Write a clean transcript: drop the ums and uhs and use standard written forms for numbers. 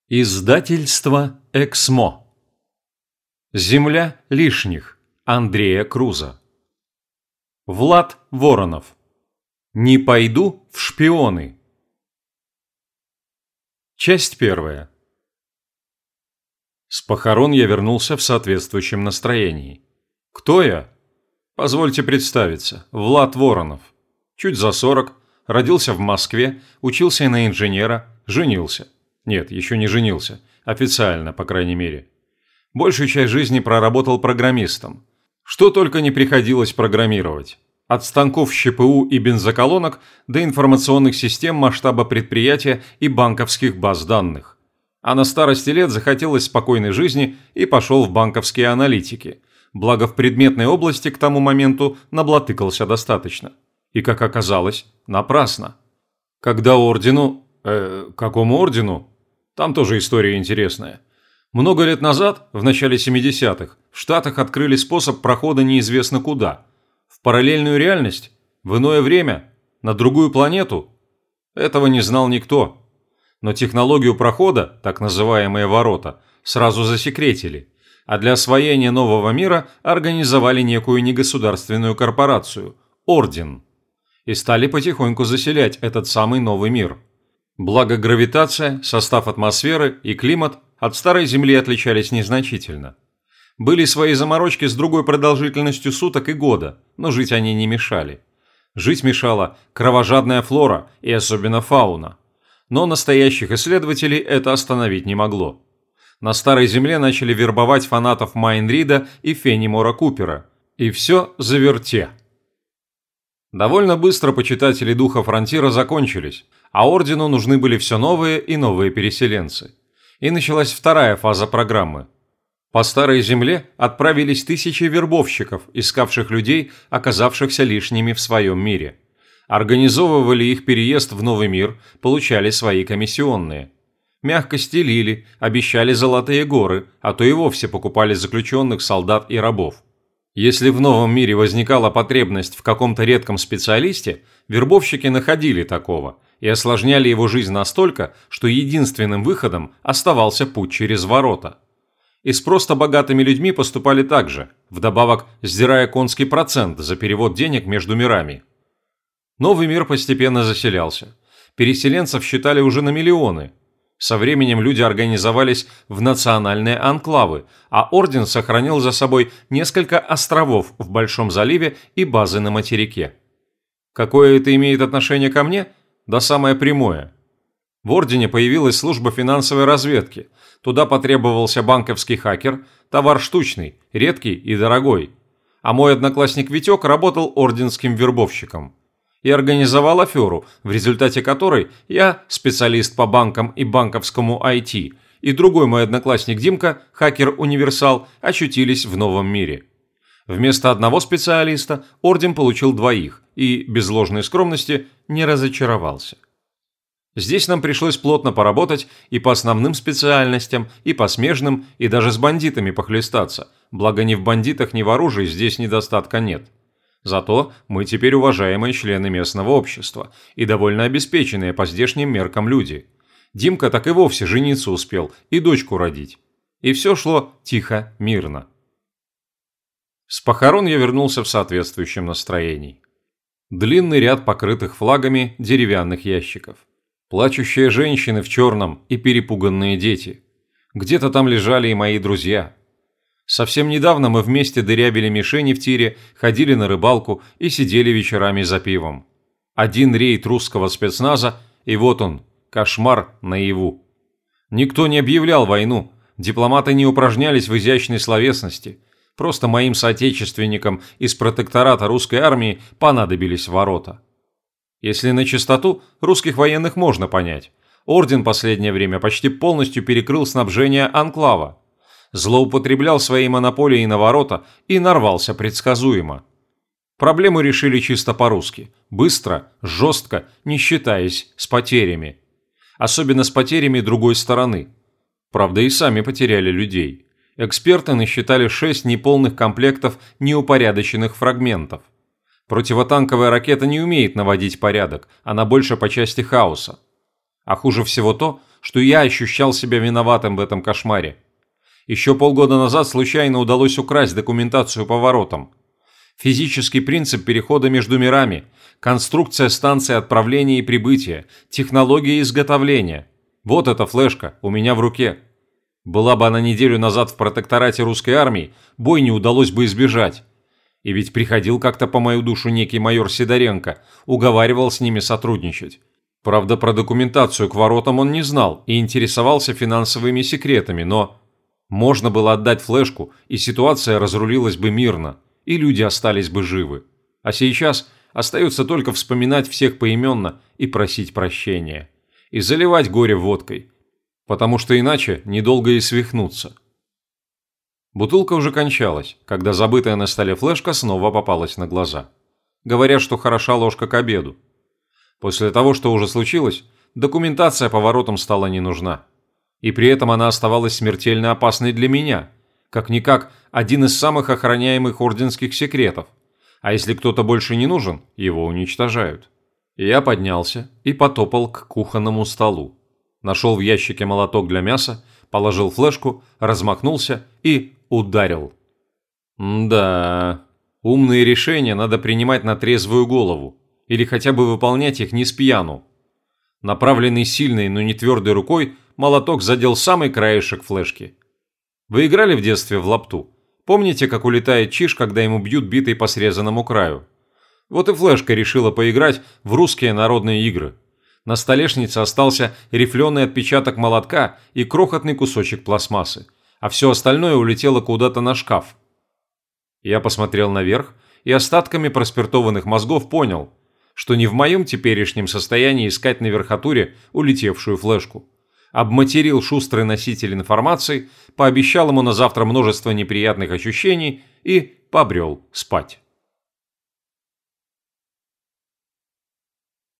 Издательство «Эксмо». Земля лишних. Андрея Круза. Влад Воронов. Не пойду в шпионы. Часть первая. С похорон я вернулся в соответствующем настроении. Кто я? Позвольте представиться. Влад Воронов. Чуть за 40, родился в Москве, учился на инженера, женился. Нет, еще не женился. Официально, по крайней мере. Большую часть жизни проработал программистом. Что только не приходилось программировать. От станков ЩПУ и бензоколонок до информационных систем масштаба предприятия и банковских баз данных. А на старости лет захотелось спокойной жизни и пошел в банковские аналитики. Благо в предметной области к тому моменту наблатыкался достаточно. И, как оказалось, напрасно. Когда ордену... какому ордену? Там тоже история интересная. Много лет назад, в начале 70-х, в Штатах открыли способ прохода неизвестно куда. В параллельную реальность? В иное время? На другую планету? Этого не знал никто. Но технологию прохода, так называемые ворота, сразу засекретили, а для освоения нового мира организовали некую негосударственную корпорацию – Орден. И стали потихоньку заселять этот самый новый мир. Благо гравитация, состав атмосферы и климат от старой Земли отличались незначительно. Были свои заморочки с другой продолжительностью суток и года, но жить они не мешали. Жить мешала кровожадная флора и особенно фауна. Но настоящих исследователей это остановить не могло. На старой Земле начали вербовать фанатов Майн Рида и Феннимора Купера. И все заверте. Довольно быстро почитатели духа Фронтира закончились, а Ордену нужны были все новые и новые переселенцы. И началась вторая фаза программы. По Старой Земле отправились тысячи вербовщиков, искавших людей, оказавшихся лишними в своем мире. Организовывали их переезд в новый мир, получали свои комиссионные. Мягко стелили, обещали золотые горы, а то и вовсе покупали заключенных, солдат и рабов. Если в новом мире возникала потребность в каком-то редком специалисте, вербовщики находили такого и осложняли его жизнь настолько, что единственным выходом оставался путь через ворота. И с просто богатыми людьми поступали так же, вдобавок сдирая конский процент за перевод денег между мирами. Новый мир постепенно заселялся. Переселенцев считали уже на миллионы. Со временем люди организовались в национальные анклавы, а Орден сохранил за собой несколько островов в Большом заливе и базы на материке. Какое это имеет отношение ко мне? Да самое прямое. В Ордене появилась служба финансовой разведки. Туда потребовался банковский хакер, товар штучный, редкий и дорогой. А мой одноклассник Витек работал орденским вербовщиком. И организовал аферу, в результате которой я, специалист по банкам и банковскому IT, и другой мой одноклассник Димка, хакер-универсал, очутились в новом мире. Вместо одного специалиста Орден получил двоих и, без ложной скромности, не разочаровался. Здесь нам пришлось плотно поработать и по основным специальностям, и по смежным, и даже с бандитами похлестаться, благо ни в бандитах, ни в оружии здесь недостатка нет. Зато мы теперь уважаемые члены местного общества и довольно обеспеченные по здешним меркам люди. Димка так и вовсе жениться успел и дочку родить. И все шло тихо, мирно. С похорон я вернулся в соответствующем настроении. Длинный ряд покрытых флагами деревянных ящиков. Плачущие женщины в черном и перепуганные дети. Где-то там лежали и мои друзья. Совсем недавно мы вместе дырявили мишени в тире, ходили на рыбалку и сидели вечерами за пивом. Один рейд русского спецназа, и вот он, кошмар наяву. Никто не объявлял войну, дипломаты не упражнялись в изящной словесности. Просто моим соотечественникам из протектората русской армии понадобились ворота. Если на чистоту, русских военных можно понять. Орден последнее время почти полностью перекрыл снабжение анклава. Злоупотреблял своей монополией на ворота и нарвался предсказуемо. Проблему решили чисто по-русски. Быстро, жестко, не считаясь с потерями. Особенно с потерями другой стороны. Правда, и сами потеряли людей. Эксперты насчитали 6 неполных комплектов неупорядоченных фрагментов. Противотанковая ракета не умеет наводить порядок, она больше по части хаоса. А хуже всего то, что я ощущал себя виноватым в этом кошмаре. Еще полгода назад случайно удалось украсть документацию по воротам. Физический принцип перехода между мирами, конструкция станции отправления и прибытия, технология изготовления. Вот эта флешка у меня в руке. Была бы она неделю назад в протекторате русской армии, бой не удалось бы избежать. И ведь приходил как-то по мою душу некий майор Сидоренко, уговаривал с ними сотрудничать. Правда, про документацию к воротам он не знал и интересовался финансовыми секретами, но... Можно было отдать флешку, и ситуация разрулилась бы мирно, и люди остались бы живы. А сейчас остается только вспоминать всех поименно и просить прощения. И заливать горе водкой. Потому что иначе недолго и свихнуться. Бутылка уже кончалась, когда забытая на столе флешка снова попалась на глаза. Говорят, что хороша ложка к обеду. После того, что уже случилось, документация по воротам стала не нужна. И при этом она оставалась смертельно опасной для меня. Как-никак, один из самых охраняемых орденских секретов. А если кто-то больше не нужен, его уничтожают. Я поднялся и потопал к кухонному столу. Нашел в ящике молоток для мяса, положил флешку, размахнулся и ударил. Да, умные решения надо принимать на трезвую голову. Или хотя бы выполнять их не с пьяну. Направленный сильной, но не твердой рукой, молоток задел самый краешек флешки. Вы играли в детстве в лапту? Помните, как улетает чиж, когда ему бьют битой по срезанному краю? Вот и флешка решила поиграть в русские народные игры. На столешнице остался рифленый отпечаток молотка и крохотный кусочек пластмассы, а все остальное улетело куда-то на шкаф. Я посмотрел наверх и остатками проспиртованных мозгов понял, что не в моем теперешнем состоянии искать на верхотуре улетевшую флешку. Обматерил шустрый носитель информации, пообещал ему на завтра множество неприятных ощущений и побрел спать.